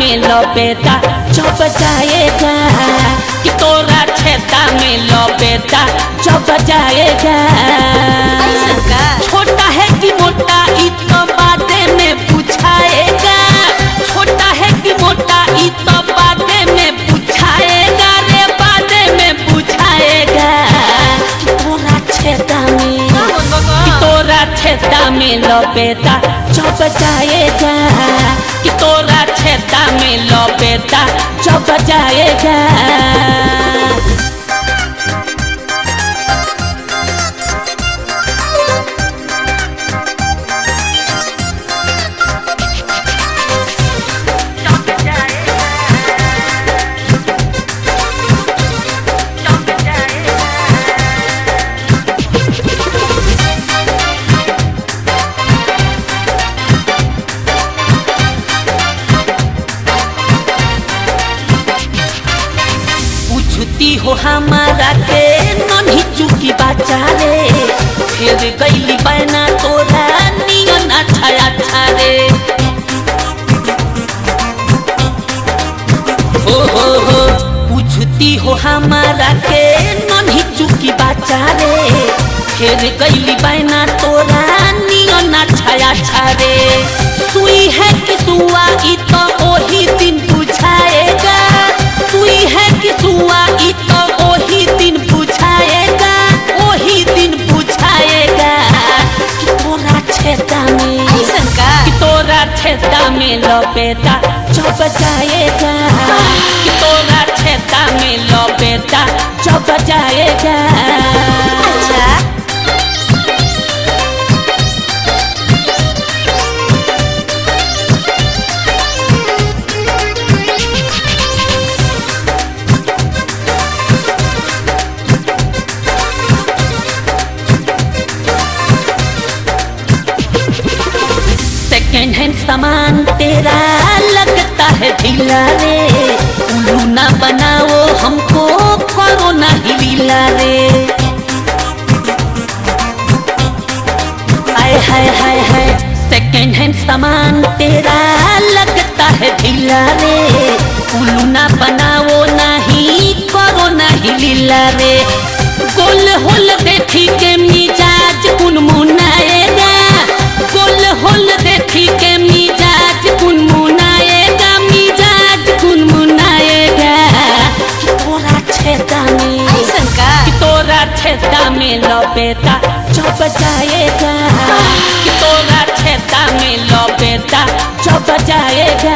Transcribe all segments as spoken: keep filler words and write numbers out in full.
में लपेटा जब जाएगा कि तोरा छेदा में लपेटा जब जाएगा। छोटा है कि मोटा ई तो बादे में पूछाएगा, छोटा है कि मोटा ई तो बादे में पूछाएगा रे, बादे में पूछाएगा कि तोरा छेदा में कि तोरा छेदा में लपेटा जब जाएगा कि तोरा छेदा में लपेटा जब जाएगा। पूछती हो हमारा के नन्ही चुकी बच्चा रे, फिर गईली बहना तोरा नियन अच्छा अच्छा रे। हो हो हो पूछती हो हमारा के नन्ही चुकी बच्चा रे, फिर गईली बहना तोरा नियन अच्छा अच्छा रे। सुई है कि सुआ ई तो ओही दिन बुझाएगा, सुई है कि सुआ ई तो ओही दिन बुझाएगा, ओही दिन बुझाएगा कि तोरा छेदा में कि तोरा छेदा में लपेटा जब जाएगा कि तोरा छेदा में लपेटा जब जाएगा। सेकेंड हैंड सामान तेरा लगता है ढीला रे, उल्लू ना बनाओ हमको करो ना ढीला रे। हाय हाय हाय हाय सेकेंड हैंड सामान तेरा लगता है ढीला रे, उल्लू ना बनाओ नहीं करो ना ढीला रे। गोल होल देखी के मिजाज कुनमुनाएगा, गोल होल देखी के मिजाज कुनमुनाएगा, मिजाज कुनमुनाएगा कि तोरा छेदा में कि तोरा छेदा में लपेटा जब जाएगा कि तोरा छेदा में लपेटा जब जाएगा।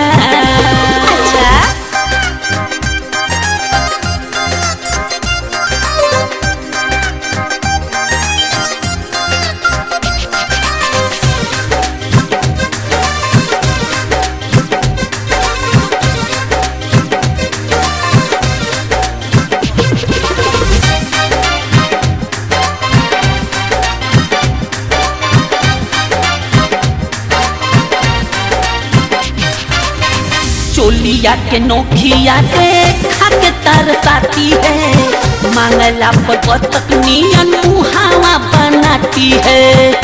चोलिया के नोखिया के खाके तरसाती है, मांगला पर बतक नियन मुहावा बनाती है।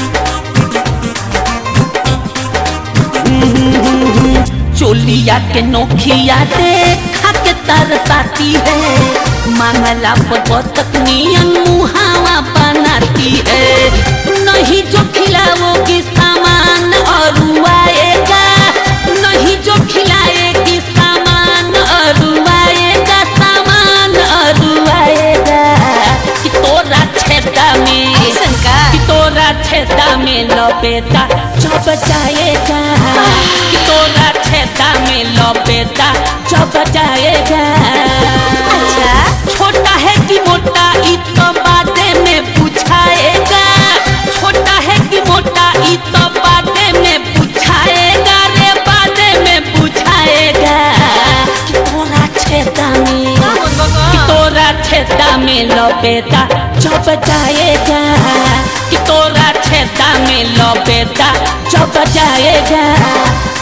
चोलिया के नोखिया के खाके तरसाती है, मांगला पर बतक नियन मुहावा बनाती है। नहीं जो खिलाओगी सामान अरुआएगा, नहीं जो खिलाएगी सामान अरुआएगा, सामान अरुआएगा कि तोरा छेदा में कि तोरा छेदा में लपेटा जब जाएगा कि तोरा छेदा में लपेटा जब जाएगा। छोटा है कि मोटा ई तो बादे में पूछाएगा, छोटा है कि मोटा ई तो बादे में पूछाएगा रे, बादे में पूछाएगा कि तोरा छेदा में कि तोरा छेदा में लपेटा जब जाएगा कि तोरा छेदा में लपेटा जब जाएगा।